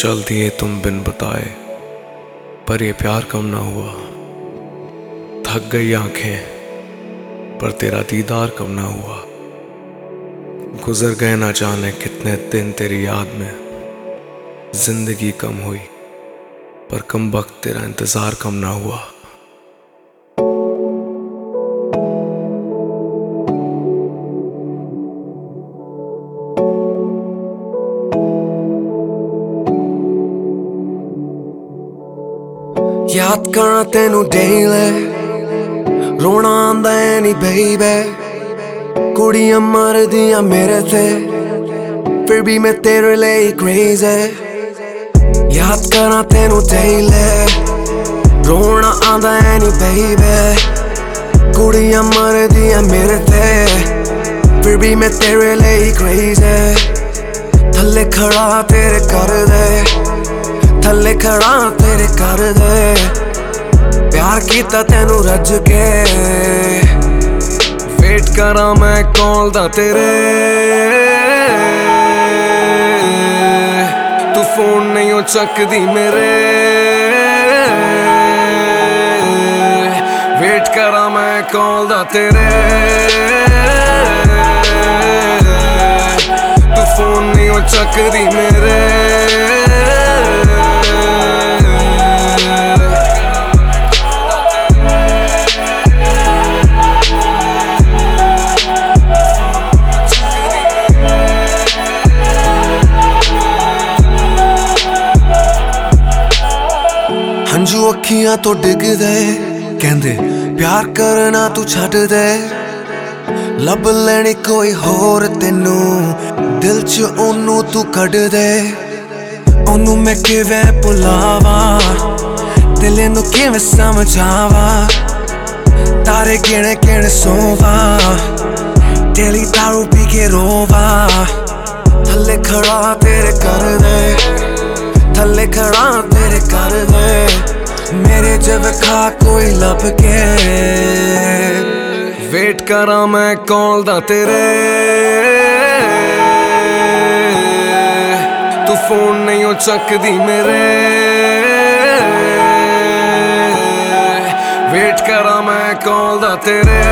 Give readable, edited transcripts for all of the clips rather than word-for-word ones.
चल दिए तुम बिन बताए, पर ये प्यार कम ना हुआ। थक गई आंखें, पर तेरा दीदार कम ना हुआ। गुजर गए ना जाने कितने दिन तेरी याद में। जिंदगी कम हुई, पर कम वक्त तेरा इंतजार कम ना हुआ। याद करना तेनू डेले, रोना आंदा है नी बेबे। कुड़ियां मरदियां मेरे थे, फिर भी मैं तेरे लिए क्रेज़ी। याद करना तेनू डेले, रोना आंदा है नी बेबे। कुड़ियां मरदियां मेरे थे, फिर भी मैं तेरे लिए क्रेज़ी। थल्ले खड़ा तेरे कर दे, थल्ले खड़ा तेरे कर दे। प्यार कीता तेनू रज के, वेट करा मैं कॉल दा तेरे। तू फोन नहीं हो चकदी मेरे, वेट करा मैं कॉल दा तेरे। तू फोन नहीं हो चकदी मेरे। हंजू अखियां तो डिग दे, कहंदे प्यार करना तू छड्ड दे। लब लैनी कोई होर तेनू, दिल च ओनू तू कढ दे। ओनू मैं किवें भुलावा, दिल नू किवें समझावा। तारे गिणे गिण सोवा, डेली दारू पी के रोवा। थल्ले खड़ा तेरे कर दे, थल्ले खड़ा तेरे कर दे। मेरे जब खा कोई लब के, वेट करा मैं कॉल दा तेरे। तू फोन नहीं हो चकदी मेरे, वेट करा मैं कॉल दा तेरे।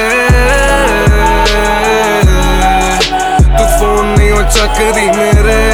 तू फोन नहीं हो चकदी मेरे।